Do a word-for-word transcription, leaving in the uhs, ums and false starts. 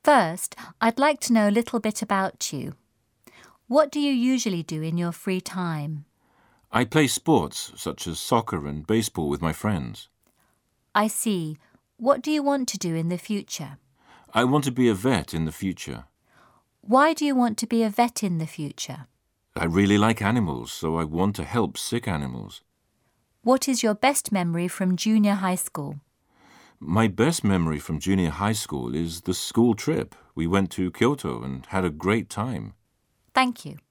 First, I'd like to know a little bit about you. What do you usually do in your free time? I play sports, such as soccer and baseball, with my friends. I see. What do you want to do in the future? I want to be a vet in the future. Why do you want to be a vet in the future? I really like animals, so I want to help sick animals. What is your best memory from junior high school? My best memory from junior high school is the school trip. We went to Kyoto and had a great time. Thank you.